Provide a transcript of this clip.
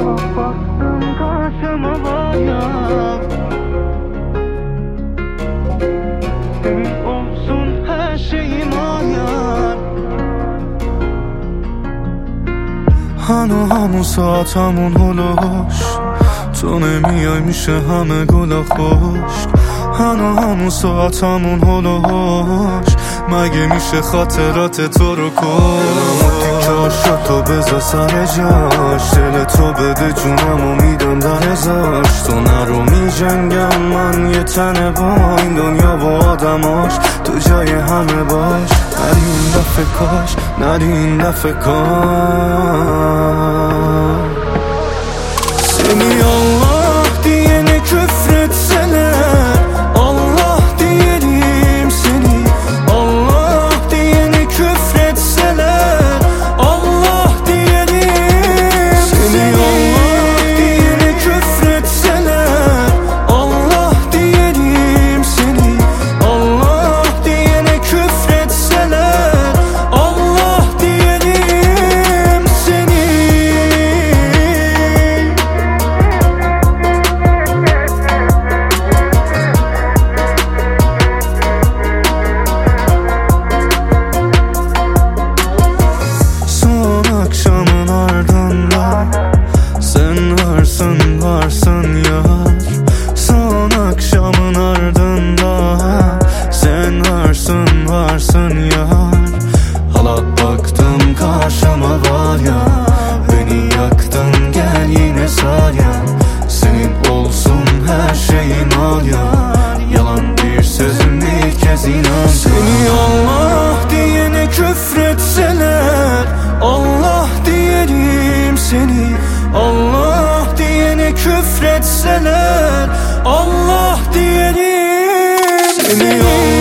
Baktım karşıma var ya, senin olsun her şeyim hayal. هنو همون ساعت همون هلوش تو نمیای میشه همه گلا خشک هنو همون ساعت همون هلوش مگه میشه خاطرات تو رو کش شد تو بذار سر جاش دل تو بده جونمو میدم در ازاش تو نرو میجنگم من یه تنه با این دنیا و آدماش تو جای همه باش نری این دفعه کاش نری این دفعه کاش Seni Allah diyene küfretseler Allah diyelim seni Allah diyene küfretseler Allah diyelim seni Allah diyene küfretseler Allah diyelim seni Allah diyene küfretseler Allah diyelim seni. Akşamın ardından sen varsın varsın yar. Son akşamın ardından sen varsın varsın yar. Hala baktım karşıma var ya, beni yaktın gel yine sar ya. Senin olsun her şeyin al ya, yalan bir sözüm ilk kez inan. Seni Allah diyene küfretseler Allah diyelim seni Allah diyene küfretseler Allah diyelim seni Allah